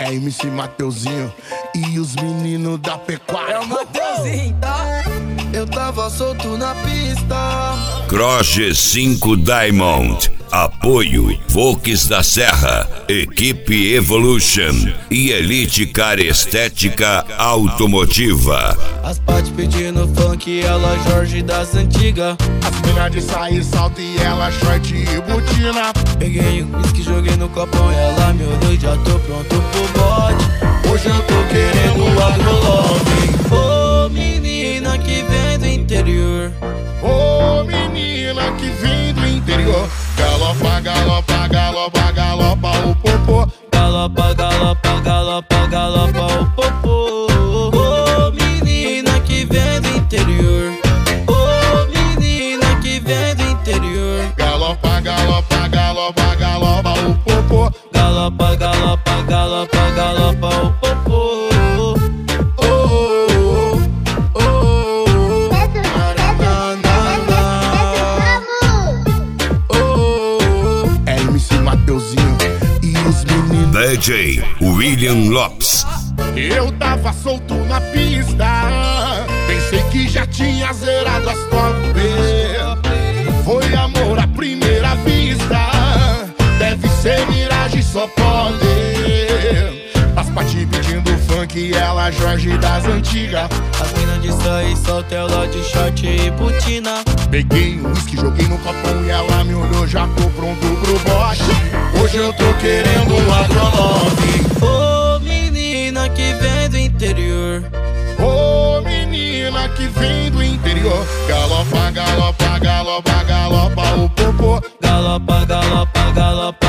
É MC Mateuzinho e os meninos da pecuária. É o Mateuzinho, tá? Eu tava solto na pista. Cross 5 Diamond. Apoio Volks da Serra, Equipe Evolution e Elite Car Estética Automotiva. As partes pedindo funk, ela Jorge das antigas. As minas de sair salto e ela short e botina. Peguei um whisky, joguei no copão e ela me olhou e já tô pronto pro bode. Hoje eu tô querendo agrolove. Ô menina que vem do interior. Ô menina que vem do interior. Galopa, galopa, galopa, galopa o popô. Galopa, galopa, galopa, galopa o popô. Ô menina que vem do interior. Ô menina que vem do interior. Galopa, galopa, galopa, galopa o popô. Galopa, galopa, galopa, galopa o popô. E os meninos DJ William Lopes. Eu tava solto na pista. Pensei que já tinha zerado as top. Foi amor à primeira vista. Deve ser miragem, só pode. As partes pedindo funk e ela Jorge das antigas. As minas de sair solta, ela de short e botina. Peguei um whisky, joguei no copão e ela me olhou, já tô pronto pro bote. Hoje eu tô querendo um agrolove. Ô menina que vem do interior. Ô menina que vem do interior. Galopa, galopa, galopa, galopa o popô. Galopa, galopa, galopa,